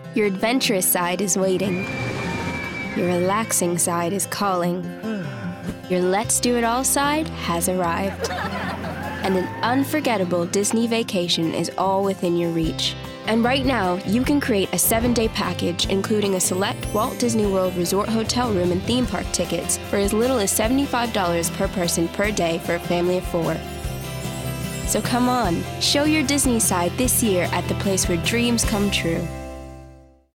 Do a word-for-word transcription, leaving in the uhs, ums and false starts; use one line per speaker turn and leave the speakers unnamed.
Your adventurous side is waiting. Your relaxing side is calling. Your let's do it all side has arrived. And an unforgettable Disney vacation is all within your reach. And right now, you can create a seven-day package including a select Walt Disney World Resort hotel room and theme park tickets for as little as seventy-five dollars per person per day for a family of four. So come on, show your Disney side this year at the place where dreams come true.